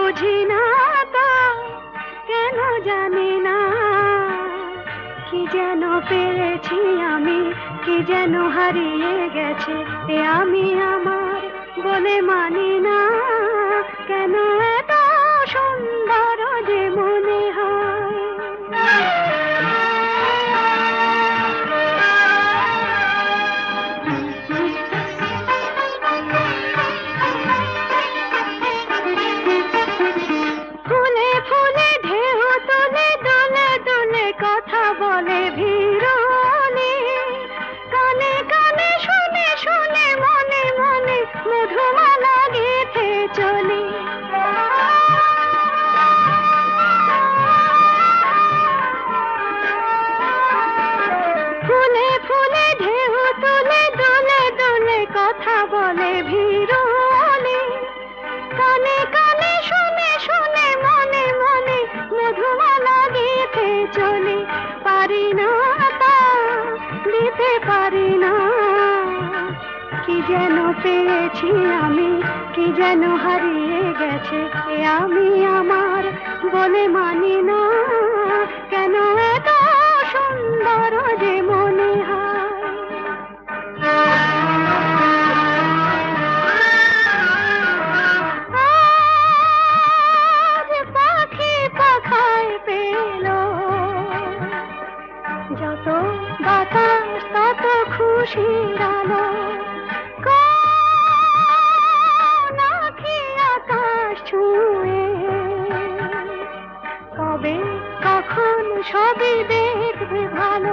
বুঝি না তা কেন জানি না, কি যেন পেয়েছি আমি, কি যেন হারিয়ে গেছে এ আমি আমার বলে মানি না, কেন এত সুন্দর যে মনে হয়। ফুলে ফুলে ঢেউ তুলে দোলে দোলে কথা বলে ভিড়নে, কানে কানে শুনে শুনে মনে মনে মধুমালা গেঁথে চলি। ফুলে ফুলে ঢেউ তুলে দোলে দোলে কথা বলে ভিড়নে, কানে কানে শুনে শুনে মনে মনে মধুমালা গেঁথে চলি। পারি না তা দিতে পারি না, কি যেন পেয়েছি আমি, কি যেন হারিয়ে গেছে এ আমি আমার বলে মানি না, কেন এত সুন্দর যে মনে হয়। আজ পাখি পাখায় পেল, যত বাতাস তত খুশির আলো, কোন আঁখি আকাশ ছুঁয়ে, কবে কখন সবই দেখবে ভালো।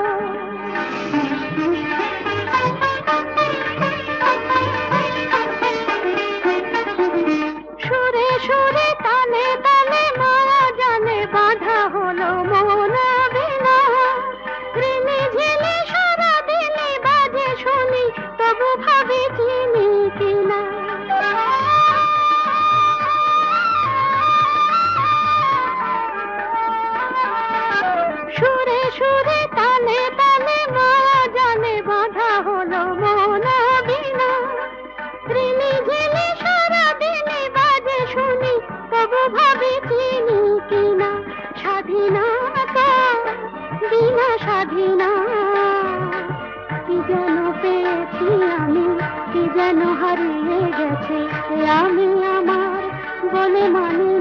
সুরে সুরে তালে তালে মায়া জানে বাঁধা হলো মন বিনা, ঋণে ঝিলে সারা দিনে বাজে শুনি তবু ভাবি চিনি কিনা। সুরে সুরে তালে তালে মায়া জানে বাঁধা হলো মন বিনা, ঋণে ঝিলে সারা দিনে বাজে শুনি তবু ভাবি চিনি কিনা। স্বাধীনতা বিনা স্বাধীনা, কি যেন পেয়েছি আমি, কি যেন হারিয়ে গেছে এ আমি আমার বলে মানি